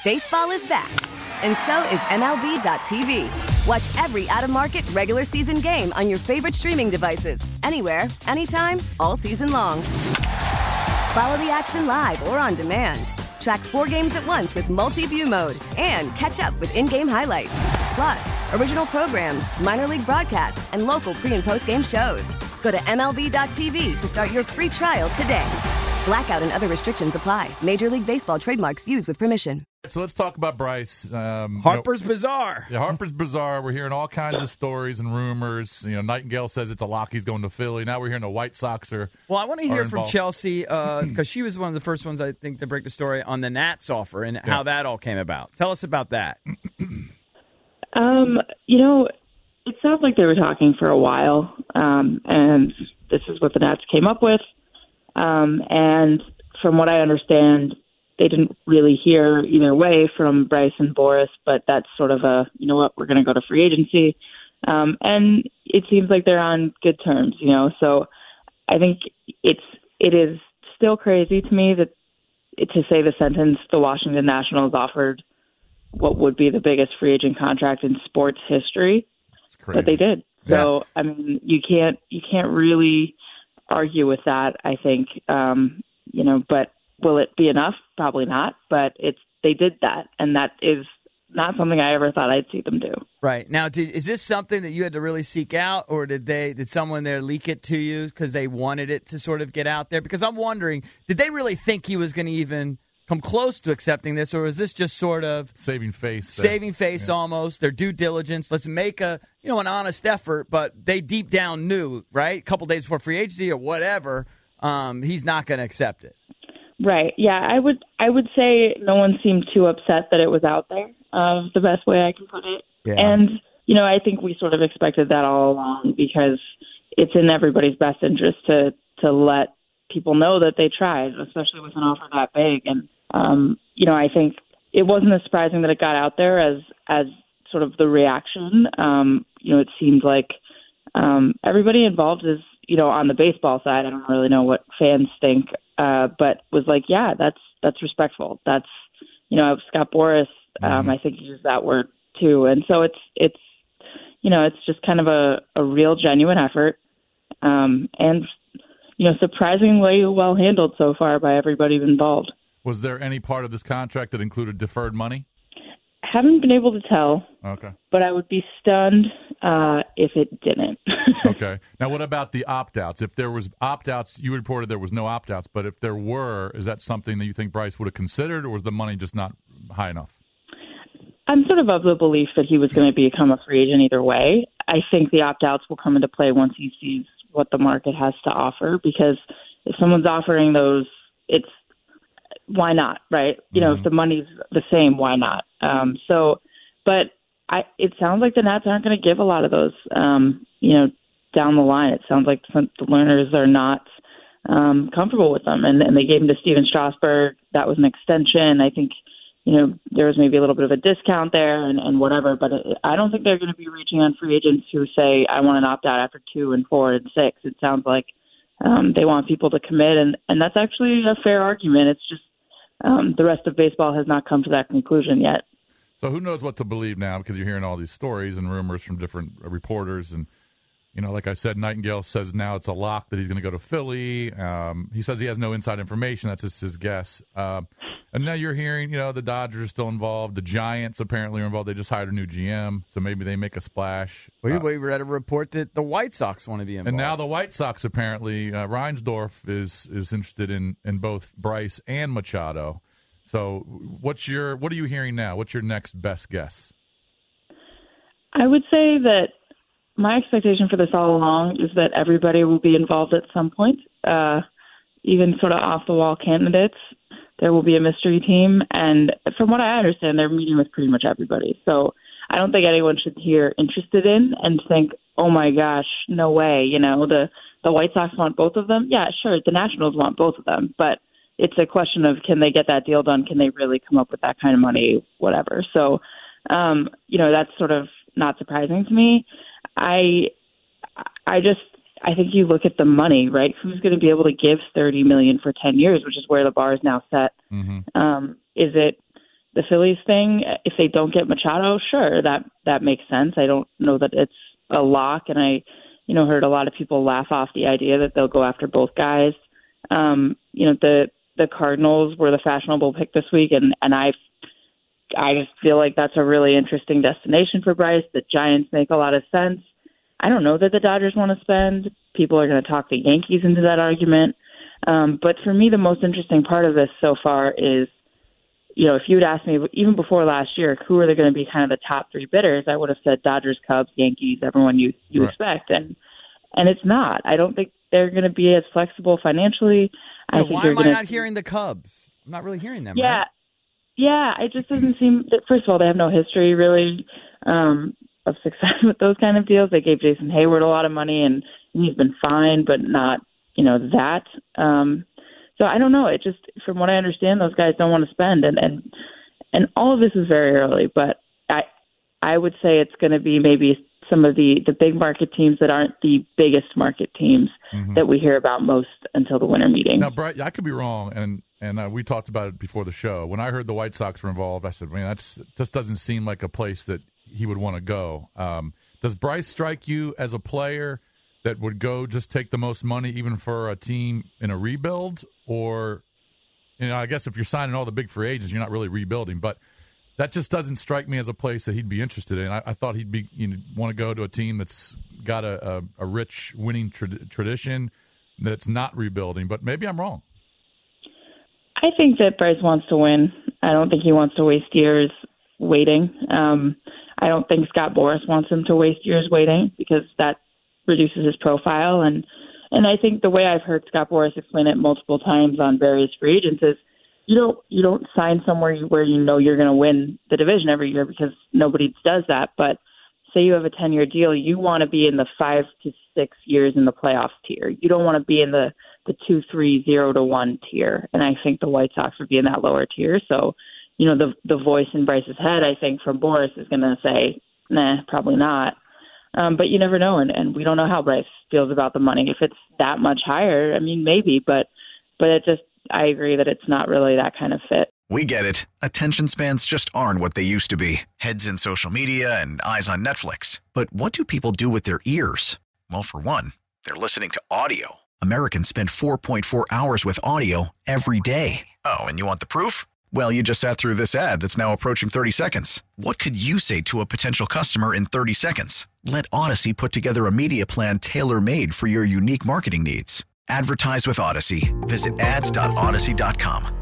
Baseball is back, and so is MLB.tv. Watch every out-of-market regular season game on your favorite streaming devices, anywhere, anytime, all season long. Follow the action live or on demand. Track 4 games at once with multi-view mode and catch up with in-game highlights. Plus, original programs, minor league broadcasts, and local pre- and post-game shows. Go to MLB.tv to start your free trial today. Blackout and other restrictions apply. Major League Baseball trademarks used with permission. So let's talk about Bryce. Harper's Bazaar. Yeah, Harper's Bazaar. We're hearing all kinds of stories and rumors. Nightingale says it's a lock. He's going to Philly. Now we're hearing the White Sox are. Well, I want to hear from involved. Chelsea because she was one of the first ones, I think, to break the story on the Nats offer and how that all came about. Tell us about that. It sounds like they were talking for a while, and this is what the Nats came up with. And from what I understand, they didn't really hear either way from Bryce and Boris, but that's sort of we're going to go to free agency. And it seems like they're on good terms, so I think it is still crazy to me to say the sentence, the Washington Nationals offered what would be the biggest free agent contract in sports history, but they did. Yeah. So, I mean, you can't really argue with that, I think, but will it be enough? Probably not, but they did that, and that is not something I ever thought I'd see them do. Right. Now, is this something that you had to really seek out, or did someone there leak it to you because they wanted it to sort of get out there? Because I'm wondering, did they really think he was going to even come close to accepting this, or is this just sort of saving face almost, their due diligence? Let's make an honest effort, but they deep down knew, right? A couple days before free agency or whatever, he's not going to accept it. Right. Yeah, I would say no one seemed too upset that it was out there. The best way I can put it. Yeah. And I think we sort of expected that all along because it's in everybody's best interest to let people know that they tried, especially with an offer that big. And I think it wasn't as surprising that it got out there as sort of the reaction. It seemed like everybody involved is on the baseball side. I don't really know what fans think, but was like, yeah, that's respectful. That's Scott Boras. I think he used that word too. And so it's just kind of a real genuine effort. And surprisingly well handled so far by everybody involved. Was there any part of this contract that included deferred money? Haven't been able to tell. Okay. But I would be stunned if it didn't. Okay. Now, what about the opt-outs? If there was opt-outs, you reported there was no opt-outs, but if there were, is that something that you think Bryce would have considered, or was the money just not high enough? I'm sort of the belief that he was going to become a free agent either way. I think the opt-outs will come into play once he sees what the market has to offer, because if someone's offering those, why not, right? If the money's the same, why not? It sounds like the Nats aren't going to give a lot of those, down the line. It sounds like the Lerners are not comfortable with them, and they gave them to Steven Strasburg. That was an extension. I think, there was maybe a little bit of a discount there and whatever, but I don't think they're going to be reaching on free agents who say, I want an opt-out after 2 and 4 and 6. It sounds like they want people to commit, and that's actually a fair argument. It's just the rest of baseball has not come to that conclusion yet. So who knows what to believe now, because you're hearing all these stories and rumors from different reporters. And, like I said, Nightingale says now it's a lock that he's going to go to Philly. He says he has no inside information. That's just his guess. And now you're hearing, the Dodgers are still involved. The Giants apparently are involved. They just hired a new GM, so maybe they make a splash. We read a report that the White Sox want to be involved. And now the White Sox apparently, Reinsdorf is interested in both Bryce and Machado. So what are you hearing now? What's your next best guess? I would say that my expectation for this all along is that everybody will be involved at some point, even sort of off-the-wall candidates. There will be a mystery team, and from what I understand, they're meeting with pretty much everybody. So I don't think anyone should hear interested in and think, oh, my gosh, no way, the White Sox want both of them. Yeah, sure, the Nationals want both of them, but it's a question of, can they get that deal done? Can they really come up with that kind of money, whatever. So, that's sort of not surprising to me. I think you look at the money, right? Who's going to be able to give $30 million for 10 years, which is where the bar is now set? Mm-hmm. Is it, the Phillies thing, if they don't get Machado, sure, that makes sense. I don't know that it's a lock, and I, heard a lot of people laugh off the idea that they'll go after both guys. The Cardinals were the fashionable pick this week, and I just feel like that's a really interesting destination for Bryce. The Giants make a lot of sense. I don't know that the Dodgers want to spend. People are going to talk the Yankees into that argument. But for me, the most interesting part of this so far is, if you'd asked me even before last year, who are they going to be kind of the top three bidders, I would have said Dodgers, Cubs, Yankees, everyone you right. expect. And it's not. I don't think they're going to be as flexible financially. Why am I not hearing the Cubs? I'm not really hearing them. Yeah. Right? Yeah, it just doesn't seem – first of all, they have no history really of success with those kind of deals. They gave Jason Hayward a lot of money, and he's been fine, but not, that. So I don't know. It just – from what I understand, those guys don't want to spend. And all of this is very early, but I would say it's going to be maybe some of the big market teams that aren't the biggest market teams that we hear about most until the winter meeting. Now, Bright, I could be wrong, and we talked about it before the show. When I heard the White Sox were involved, I said, man, that just doesn't seem like a place that he would want to go. Does Bryce strike you as a player that would go just take the most money even for a team in a rebuild? Or, I guess if you're signing all the big free agents, you're not really rebuilding. But that just doesn't strike me as a place that he'd be interested in. I thought he'd be want to go to a team that's got a rich winning tradition that's not rebuilding. But maybe I'm wrong. I think that Bryce wants to win. I don't think he wants to waste years waiting. I don't think Scott Boras wants him to waste years waiting because that reduces his profile. And I think the way I've heard Scott Boras explain it multiple times on various free agents is you don't sign somewhere where you're going to win the division every year because nobody does that. But say you have a 10-year deal, you want to be in the 5 to 6 years in the playoffs tier. You don't want to be in the 2, 3, 0-1 tier. And I think the White Sox would be in that lower tier. So, the voice in Bryce's head, I think, from Boras is going to say, nah, probably not. But you never know, and we don't know how Bryce feels about the money. If it's that much higher, I mean, maybe, but it just, I agree that it's not really that kind of fit. We get it. Attention spans just aren't what they used to be. Heads in social media and eyes on Netflix. But what do people do with their ears? Well, for one, they're listening to audio. Americans spend 4.4 hours with audio every day. Oh, and you want the proof? Well, you just sat through this ad that's now approaching 30 seconds. What could you say to a potential customer in 30 seconds? Let Odyssey put together a media plan tailor-made for your unique marketing needs. Advertise with Odyssey. Visit ads.odyssey.com.